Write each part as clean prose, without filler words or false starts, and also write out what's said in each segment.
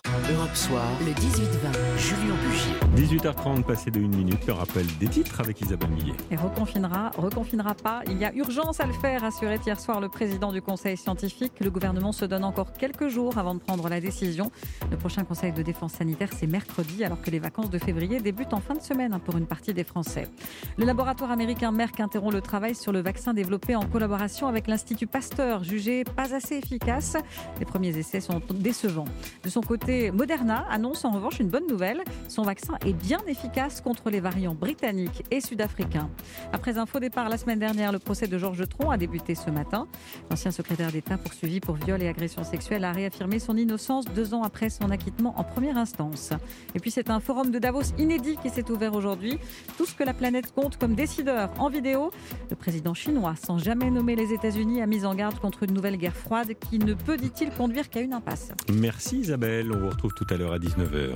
Europe Soir, le 18-20, Julien Bugier. 18h30, passé de 1 minute, le rappel des titres avec Isabelle Millet. Et reconfinera pas. Il y a urgence à le faire, assurait hier soir le président du conseil scientifique. Le gouvernement se donne encore quelques jours avant de prendre la décision. Le prochain conseil de défense sanitaire, c'est mercredi, alors que les vacances de février débutent en fin de semaine pour une partie des Français. Le laboratoire américain Merck interrompt le travail sur le vaccin développé en collaboration avec l'Institut Pasteur, jugé pas assez efficace. Les premiers essais sont décevants. De son côté, Moderna annonce en revanche une bonne nouvelle. Son vaccin est bien efficace contre les variants britanniques et sud-africains. Après un faux départ la semaine dernière, le procès de Georges Tron a débuté ce matin. L'ancien secrétaire d'État poursuivi pour viol et agression sexuelle a réaffirmé son innocence 2 ans après son acquittement en première instance. Et puis c'est un forum de Davos inédit qui s'est ouvert aujourd'hui. Tout ce que la planète compte comme décideur en vidéo. Le président chinois, sans jamais nommer les États-Unis, a mis en garde contre une nouvelle guerre froide qui ne peut, dit-il, conduire qu'à une impasse. Merci Isabelle, on vous retrouve tout à l'heure à 19h.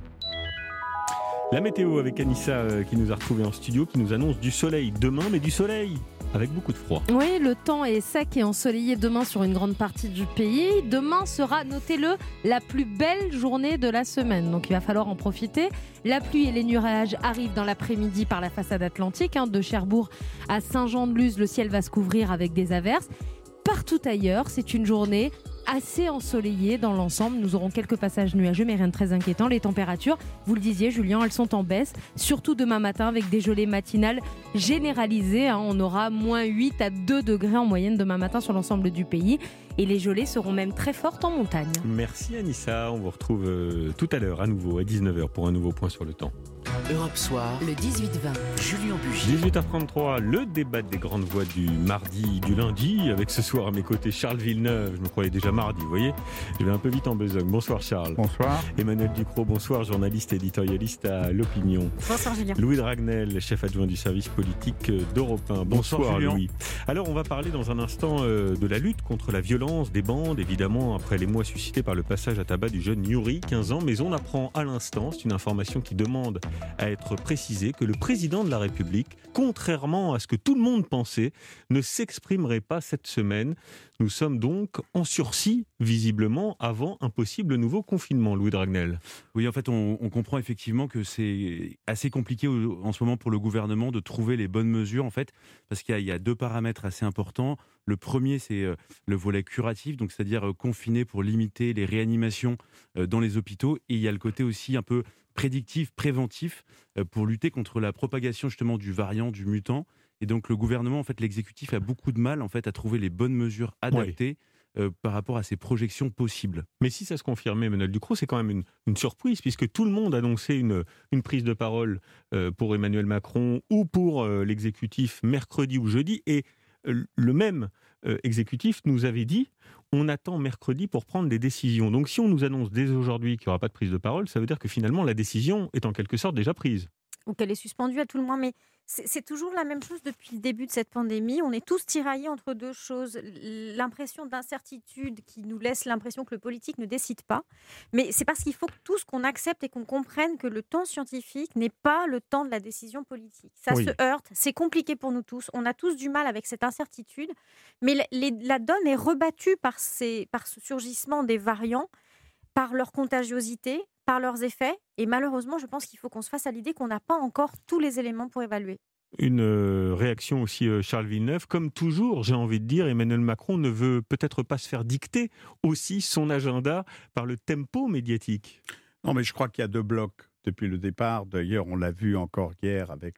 La météo avec Anissa qui nous a retrouvés en studio, qui nous annonce du soleil demain, mais du soleil avec beaucoup de froid. Oui, le temps est sec et ensoleillé demain sur une grande partie du pays. Demain sera, notez-le, la plus belle journée de la semaine. Donc il va falloir en profiter. La pluie et les nuages arrivent dans l'après-midi par la façade atlantique. De Cherbourg à Saint-Jean-de-Luz, le ciel va se couvrir avec des averses. Partout ailleurs, c'est une journée assez ensoleillée dans l'ensemble. Nous aurons quelques passages nuageux, mais rien de très inquiétant. Les températures, vous le disiez Julien, elles sont en baisse, surtout demain matin avec des gelées matinales généralisées. On aura moins 8 à 2 degrés en moyenne demain matin sur l'ensemble du pays. Et les gelées seront même très fortes en montagne. Merci Anissa, on vous retrouve tout à l'heure à nouveau à 19h pour un nouveau point sur le temps. Europe Soir, le 18-20, Julien Bugier. 18h33, le débat des grandes voix du mardi, du lundi, avec ce soir à mes côtés Charles Villeneuve. Je me croyais déjà mardi, vous voyez. Je vais un peu vite en besogne. Bonsoir Charles. Bonsoir. Emmanuel Ducrot, bonsoir, journaliste éditorialiste à L'Opinion. Bonsoir Julien. Louis Dragnel, chef adjoint du service politique d'Europe 1. Bonsoir Louis. Alors on va parler dans un instant de la lutte contre la violence des bandes, évidemment après les mois suscités par le passage à tabac du jeune Yuri, 15 ans. Mais on apprend à l'instant, c'est une information qui demande à être précisé, que le président de la République, contrairement à ce que tout le monde pensait, ne s'exprimerait pas cette semaine. Nous sommes donc en sursis, visiblement, avant un possible nouveau confinement, Louis Dragnel. Oui, en fait, on comprend effectivement que c'est assez compliqué en ce moment pour le gouvernement de trouver les bonnes mesures, en fait, parce qu'il y a 2 paramètres assez importants. Le premier, c'est le volet curatif, donc c'est-à-dire confiner pour limiter les réanimations dans les hôpitaux. Et il y a le côté aussi un peu prédictif, préventif, pour lutter contre la propagation justement du variant, du mutant. Et donc le gouvernement, en fait, l'exécutif a beaucoup de mal en fait à trouver les bonnes mesures adaptées par rapport à ces projections possibles. Mais si ça se confirmait, Emmanuel Ducrot, c'est quand même une surprise, puisque tout le monde annonçait une prise de parole pour Emmanuel Macron ou pour l'exécutif mercredi ou jeudi, et le même exécutif nous avait dit on attend mercredi pour prendre des décisions. Donc si on nous annonce dès aujourd'hui qu'il n'y aura pas de prise de parole, ça veut dire que finalement la décision est en quelque sorte déjà prise. Ou qu'elle est suspendue à tout le moins. Mais c'est toujours la même chose depuis le début de cette pandémie. On est tous tiraillés entre 2 choses. L'impression d'incertitude qui nous laisse l'impression que le politique ne décide pas. Mais c'est parce qu'il faut que tous qu'on accepte et qu'on comprenne que le temps scientifique n'est pas le temps de la décision politique. Ça se heurte, c'est compliqué pour nous tous. On a tous du mal avec cette incertitude. Mais la donne est rebattue par ce surgissement des variants, par leur contagiosité, par leurs effets. Et malheureusement, je pense qu'il faut qu'on se fasse à l'idée qu'on n'a pas encore tous les éléments pour évaluer. Une réaction aussi, Charles Villeneuve. Comme toujours, j'ai envie de dire, Emmanuel Macron ne veut peut-être pas se faire dicter aussi son agenda par le tempo médiatique. Non, mais je crois qu'il y a 2 blocs depuis le départ. D'ailleurs, on l'a vu encore hier avec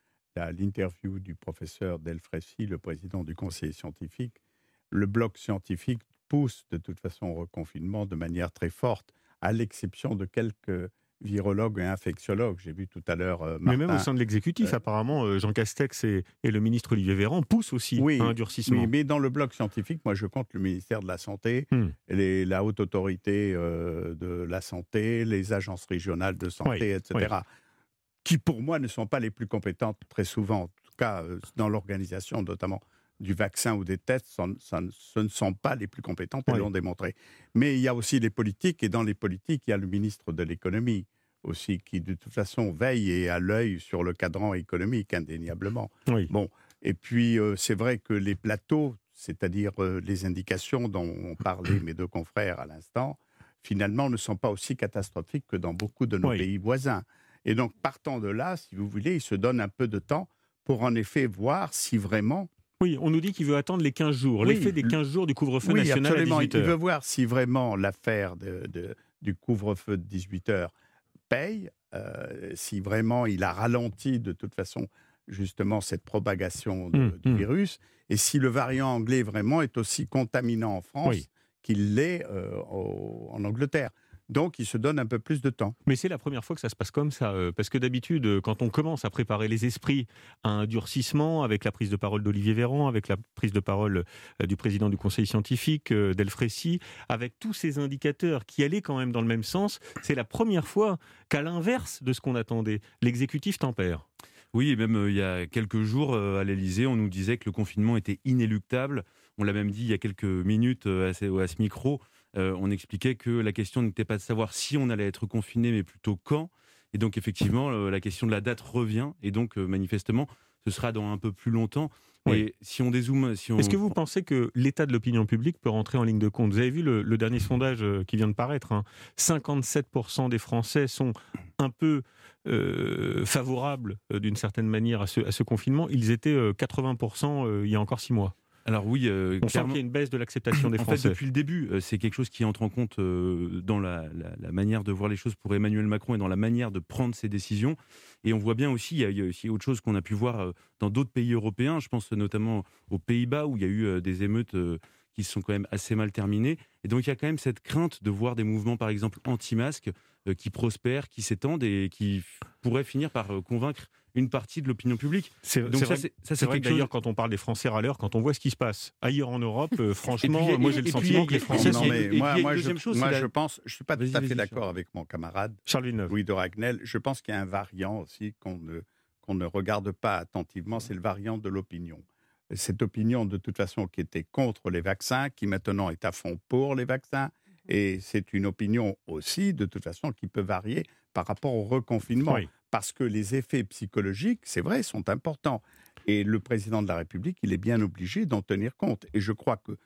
l'interview du professeur Delfraissy, le président du conseil scientifique. Le bloc scientifique pousse de toute façon au reconfinement de manière très forte, à l'exception de quelques virologues et infectiologues. J'ai vu tout à l'heure Martin. Mais même au sein de l'exécutif, apparemment, Jean Castex et le ministre Olivier Véran poussent aussi à un durcissement. Oui, mais dans le bloc scientifique, moi je compte le ministère de la Santé, la Haute Autorité de la Santé, les agences régionales de santé, etc., qui pour moi ne sont pas les plus compétentes très souvent, en tout cas dans l'organisation notamment du vaccin ou des tests, ce ne sont pas les plus compétents, elles l'ont démontré. Mais il y a aussi les politiques, et dans les politiques, il y a le ministre de l'économie aussi, qui de toute façon veille et a l'œil sur le cadran économique, indéniablement. Bon, et puis c'est vrai que les plateaux, c'est-à-dire les indications dont ont parlé mes 2 confrères à l'instant, finalement, ne sont pas aussi catastrophiques que dans beaucoup de nos pays voisins. Et donc, partant de là, si vous voulez, il se donne un peu de temps pour en effet voir si vraiment... Oui, on nous dit qu'il veut attendre les 15 jours, l'effet des 15 jours du couvre-feu national absolument. à 18h. Il veut voir si vraiment l'affaire du couvre-feu de 18h paye, si vraiment il a ralenti de toute façon justement cette propagation du virus, et si le variant anglais vraiment est aussi contaminant en France qu'il l'est en Angleterre. Donc, il se donne un peu plus de temps. Mais c'est la première fois que ça se passe comme ça, parce que d'habitude, quand on commence à préparer les esprits à un durcissement, avec la prise de parole d'Olivier Véran, avec la prise de parole du président du conseil scientifique, Delfrécy, avec tous ces indicateurs qui allaient quand même dans le même sens, c'est la première fois qu'à l'inverse de ce qu'on attendait, l'exécutif tempère. Oui, et même il y a quelques jours, à l'Élysée, on nous disait que le confinement était inéluctable. On l'a même dit il y a quelques minutes à ce micro. On expliquait que la question n'était pas de savoir si on allait être confiné, mais plutôt quand. Et donc, effectivement, la question de la date revient. Et donc, manifestement, ce sera dans un peu plus longtemps. Et si on dézoome... Est-ce que vous pensez que l'état de l'opinion publique peut rentrer en ligne de compte ? Vous avez vu le dernier sondage qui vient de paraître, 57% des Français sont un peu favorables, d'une certaine manière, à ce confinement. Ils étaient 80% il y a encore 6 mois. Alors oui, on sent qu'il y a une baisse de l'acceptation des Français. En fait, depuis le début, c'est quelque chose qui entre en compte dans la manière de voir les choses pour Emmanuel Macron et dans la manière de prendre ses décisions. Et on voit bien aussi, il y a aussi autre chose qu'on a pu voir dans d'autres pays européens. Je pense notamment aux Pays-Bas où il y a eu des émeutes qui sont quand même assez mal terminées. Et donc il y a quand même cette crainte de voir des mouvements, par exemple anti-masques, qui prospèrent, qui s'étendent et qui pourraient finir par convaincre une partie de l'opinion publique. C'est vrai que d'ailleurs, quand on parle des Français râleurs, quand on voit ce qui se passe ailleurs en Europe, franchement, moi j'ai le sentiment que les Français... je pense, je ne suis pas tout à fait d'accord avec mon camarade Charles Villeneuve. Louis de Ragnel. Je pense qu'il y a un variant aussi qu'on ne regarde pas attentivement, c'est le variant de l'opinion. Cette opinion, de toute façon, qui était contre les vaccins, qui maintenant est à fond pour les vaccins, et c'est une opinion aussi, de toute façon, qui peut varier par rapport au reconfinement. Parce que les effets psychologiques, c'est vrai, sont importants. Et le président de la République, il est bien obligé d'en tenir compte. Et je crois que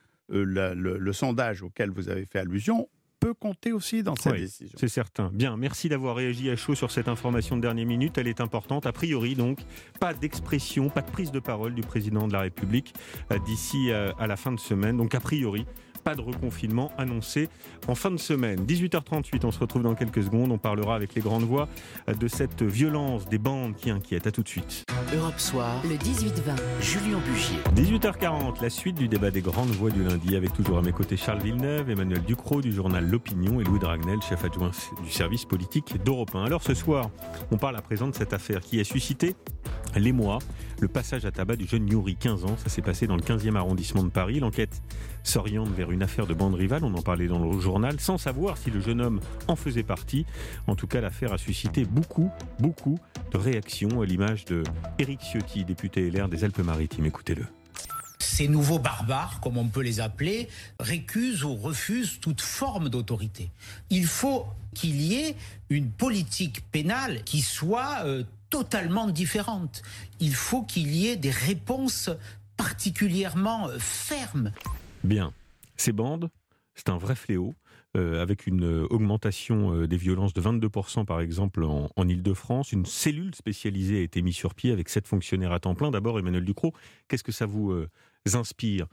le sondage auquel vous avez fait allusion peut compter aussi dans cette décision. C'est certain. Bien, merci d'avoir réagi à chaud sur cette information de dernière minute. Elle est importante. A priori, donc, pas d'expression, pas de prise de parole du président de la République d'ici à la fin de semaine. Donc, a priori, pas de reconfinement annoncé en fin de semaine. 18h38, on se retrouve dans quelques secondes. On parlera avec les grandes voix de cette violence des bandes qui inquiètent. À tout de suite. Europe Soir, le 18-20, Julien Bugier. 18h40, la suite du débat des grandes voix du lundi, avec toujours à mes côtés Charles Villeneuve, Emmanuel Ducrot du journal L'Opinion et Louis de Ragnel, chef adjoint du service politique d'Europe 1. Alors ce soir, on parle à présent de cette affaire qui a suscité l'émoi, le passage à tabac du jeune Youri, 15 ans. Ça s'est passé dans le 15e arrondissement de Paris. L'enquête s'oriente vers une affaire de bande rivale, on en parlait dans le journal, sans savoir si le jeune homme en faisait partie. En tout cas, l'affaire a suscité beaucoup de réactions, à l'image de Éric Ciotti, député LR des Alpes-Maritimes. Écoutez-le. Ces nouveaux barbares, comme on peut les appeler, récusent ou refusent toute forme d'autorité. Il faut qu'il y ait une politique pénale qui soit totalement différente. Il faut qu'il y ait des réponses particulièrement fermes. Bien. Ces bandes, c'est un vrai fléau, avec une augmentation des violences de 22% par exemple en Ile-de-France. Une cellule spécialisée a été mise sur pied avec 7 fonctionnaires à temps plein. D'abord, Emmanuel Ducrot, qu'est-ce que ça vous inspire,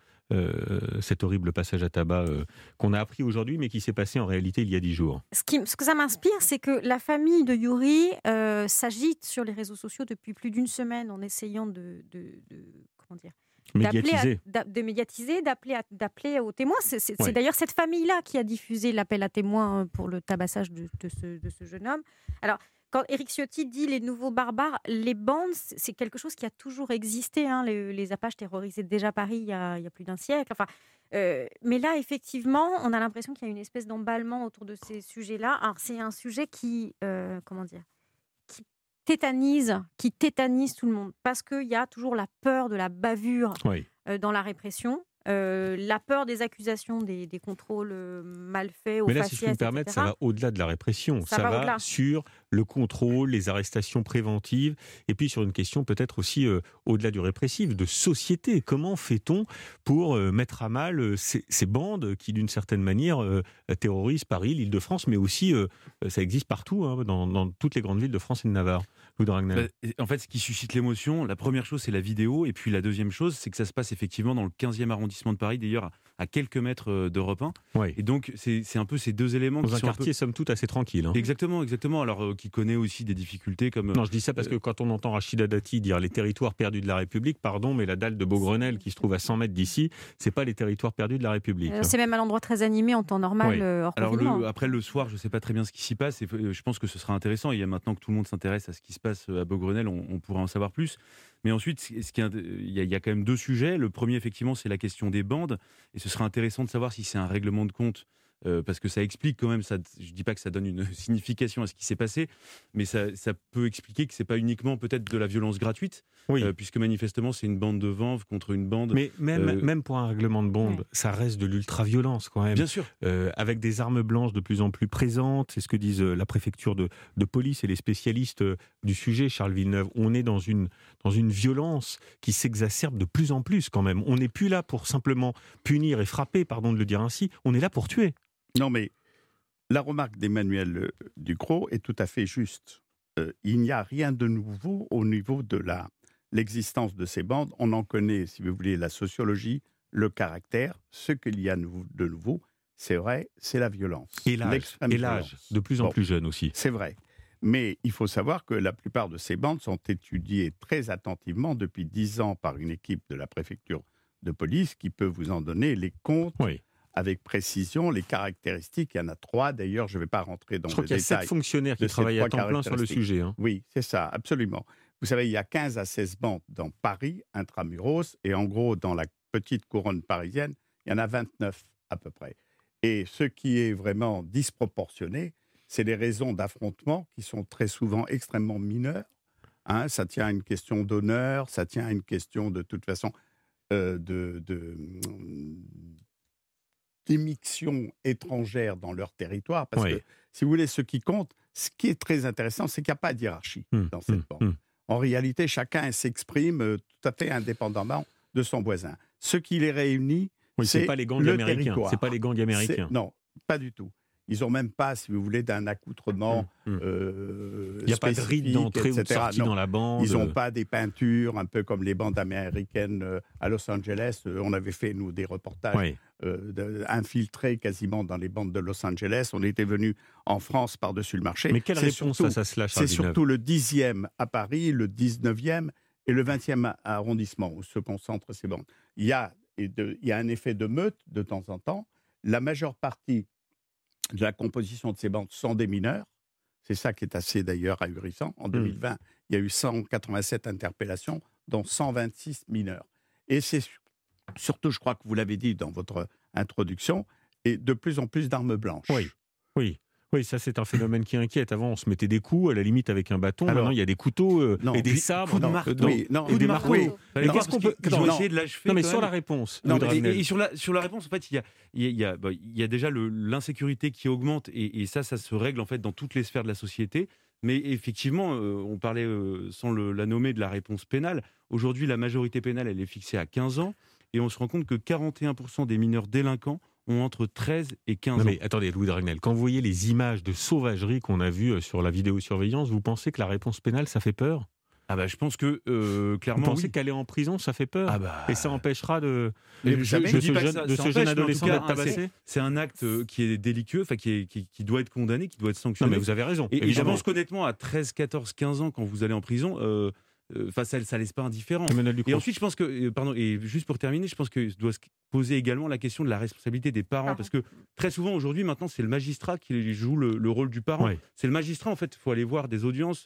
cet horrible passage à tabac qu'on a appris aujourd'hui, mais qui s'est passé en réalité il y a 10 jours? Ce que ça m'inspire, c'est que la famille de Youri s'agite sur les réseaux sociaux depuis plus d'une semaine en essayant médiatiser, d'appeler aux témoins. C'est d'ailleurs cette famille-là qui a diffusé l'appel à témoins pour le tabassage de ce jeune homme. Alors, quand Éric Ciotti dit les nouveaux barbares, les bandes, c'est quelque chose qui a toujours existé. Les Apaches terrorisaient déjà Paris il y a plus d'un siècle. Mais là, effectivement, on a l'impression qu'il y a une espèce d'emballement autour de ces sujets-là. Alors, c'est un sujet qui tétanise tout le monde, parce qu'il y a toujours la peur de la bavure dans la répression. la peur des accusations, des contrôles mal faits, aux Mais là, faciès, si je peux me permettre, ça va au-delà de la répression. Ça va sur le contrôle, les arrestations préventives, et puis sur une question peut-être aussi au-delà du répressif, de société. Comment fait-on pour mettre à mal ces bandes qui, d'une certaine manière, terrorisent Paris, l'Île-de-France, mais aussi, ça existe partout, hein, dans toutes les grandes villes de France et de Navarre. En fait, ce qui suscite l'émotion, la première chose, c'est la vidéo. Et puis la deuxième chose, c'est que ça se passe effectivement dans le 15e arrondissement de Paris, d'ailleurs à quelques mètres d'Europe 1. Oui. Et donc, c'est un peu ces deux éléments. Dans un quartier, somme toute, assez tranquille. Hein. Exactement. Alors, qui connaît aussi des difficultés comme... Non, je dis ça parce que quand on entend Rachida Dati dire les territoires perdus de la République, pardon, mais la dalle de Beaugrenelle qui se trouve à 100 mètres d'ici, c'est pas les territoires perdus de la République. C'est même un endroit très animé en temps normal, hors confinement. Après, le soir, je ne sais pas très bien ce qui s'y passe. Et je pense que ce sera intéressant. Il y a maintenant que tout le monde s'intéresse à ce qui se passe à Beaugrenelle, on pourra en savoir plus. Mais ensuite, il y a quand même deux sujets. Le premier, effectivement, c'est la question des bandes. Et ce sera intéressant de savoir si c'est un règlement de compte, parce que ça explique quand même, je ne dis pas que ça donne une signification à ce qui s'est passé, mais ça peut expliquer que ce n'est pas uniquement peut-être de la violence gratuite, puisque manifestement, c'est une bande de Vanves contre une bande... Mais même pour un règlement de bande, ça reste de l'ultra-violence quand même. Bien sûr. Avec des armes blanches de plus en plus présentes, c'est ce que disent la préfecture de police et les spécialistes du sujet, Charles Villeneuve. On est dans une violence qui s'exacerbe de plus en plus quand même. On n'est plus là pour simplement punir et frapper, pardon de le dire ainsi, on est là pour tuer. Non, mais la remarque d'Emmanuel Ducrot est tout à fait juste. Il n'y a rien de nouveau au niveau de l'existence de ces bandes. On en connaît, si vous voulez, la sociologie, le caractère. Ce qu'il y a de nouveau, c'est vrai, c'est la violence. Et l'âge, de plus en plus jeune aussi. C'est vrai. Mais il faut savoir que la plupart de ces bandes sont étudiées très attentivement depuis 10 ans par une équipe de la préfecture de police qui peut vous en donner les comptes. Oui. Avec précision, les caractéristiques. Il y en a 3, d'ailleurs, je ne vais pas rentrer dans les détails. Je crois qu'il y a 7 fonctionnaires qui travaillent à temps plein sur le sujet. Hein. Oui, c'est ça, absolument. Vous savez, il y a 15 à 16 bandes dans Paris, intramuros, et en gros, dans la petite couronne parisienne, il y en a 29 à peu près. Et ce qui est vraiment disproportionné, c'est les raisons d'affrontement qui sont très souvent extrêmement mineures. Hein, ça tient à une question d'honneur, ça tient à une question de toute façon d'émixtion étrangère dans leur territoire. Parce que, si vous voulez, ce qui compte, ce qui est très intéressant, c'est qu'il n'y a pas de hiérarchie dans cette bande. En réalité, chacun s'exprime tout à fait indépendamment de son voisin. Ce qui les réunit, c'est pas les gangs américains. C'est pas les gangs américains. Non, pas du tout. Ils n'ont même pas, si vous voulez, d'un accoutrement il n'y a pas de rite d'entrée ou de sortie dans la bande. Ils n'ont pas des peintures, un peu comme les bandes américaines à Los Angeles. On avait fait, nous, des reportages infiltrés quasiment dans les bandes de Los Angeles. On était venus en France par-dessus le marché. Mais quelle réponse face à cela, Charles Villeneuve ? C'est surtout le 10e à Paris, le 19e et le 20e arrondissement où se concentrent ces bandes. Il y a un effet de meute de temps en temps. La majeure partie de la composition de ces bandes sont des mineurs. C'est ça qui est assez d'ailleurs ahurissant. En 2020, il y a eu 187 interpellations, dont 126 mineurs. Et c'est surtout, je crois que vous l'avez dit dans votre introduction, et de plus en plus d'armes blanches. Oui, ça c'est un phénomène qui inquiète. Avant, on se mettait des coups, à la limite avec un bâton. Maintenant, il y a des couteaux et des sabres. Coups de marteau. Et des marteaux. Mais qu'est-ce qu'on peut... Ils ont essayé de l'achever. Non, mais sur la réponse. Et sur la réponse, en fait, il y a déjà l'insécurité qui augmente, et ça se règle en fait dans toutes les sphères de la société. Mais effectivement, on parlait, sans la nommer, de la réponse pénale. Aujourd'hui, la majorité pénale, elle est fixée à 15 ans, et on se rend compte que 41% des mineurs délinquants ont entre 13 et 15 ans. Mais attendez, Louis Dragnel, quand vous voyez les images de sauvagerie qu'on a vues sur la vidéosurveillance, vous pensez que la réponse pénale, ça fait peur ? Je pense que, clairement, vous pensez qu'aller en prison, ça fait peur ? Et ça empêchera de ce jeune adolescent d'être tabassé ? C'est un acte qui est délictueux, qui doit être condamné, qui doit être sanctionné. Non, mais vous avez raison. Et je pense qu'honnêtement, à 13, 14, 15 ans, quand vous allez en prison... ça laisse pas indifférent. Et ensuite, je pense que, et juste pour terminer, je pense que doit se poser également la question de la responsabilité des parents, parce que très souvent aujourd'hui, maintenant, c'est le magistrat qui joue le rôle du parent. C'est le magistrat, en fait, il faut aller voir des audiences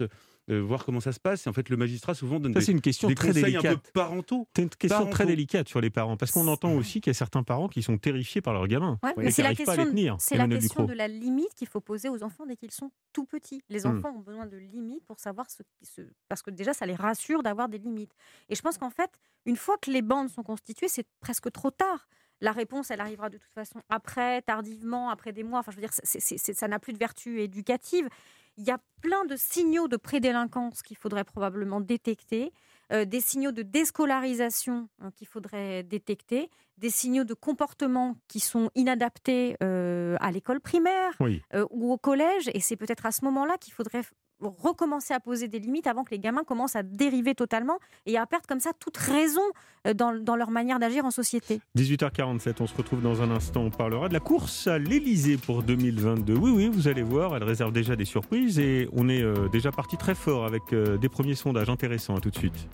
voir comment ça se passe. Et en fait, le magistrat souvent donne c'est une question des très conseils délicate. un peu parentaux. C'est une question très délicate sur les parents, parce qu'on entend aussi qu'il y a certains parents qui sont terrifiés par leurs gamins. Mais c'est la question, c'est la question de la limite qu'il faut poser aux enfants dès qu'ils sont tout petits. Les enfants ont besoin de limites pour savoir parce que déjà, ça les rassure d'avoir des limites. Et je pense qu'en fait, une fois que les bandes sont constituées, c'est presque trop tard. La réponse, elle arrivera de toute façon après, tardivement, après des mois. Enfin, je veux dire, ça n'a plus de vertu éducative. Il y a plein de signaux de prédélinquance qu'il faudrait probablement détecter, des signaux de déscolarisation qu'il faudrait détecter, des signaux de comportement qui sont inadaptés à l'école primaire ou au collège. Et c'est peut-être à ce moment-là qu'il faudrait recommencer à poser des limites avant que les gamins commencent à dériver totalement et à perdre comme ça toute raison dans leur manière d'agir en société. 18h47, on se retrouve dans un instant. On parlera de la course à l'Elysée pour 2022. Oui, vous allez voir, elle réserve déjà des surprises et on est déjà parti très fort avec des premiers sondages intéressants. À tout de suite.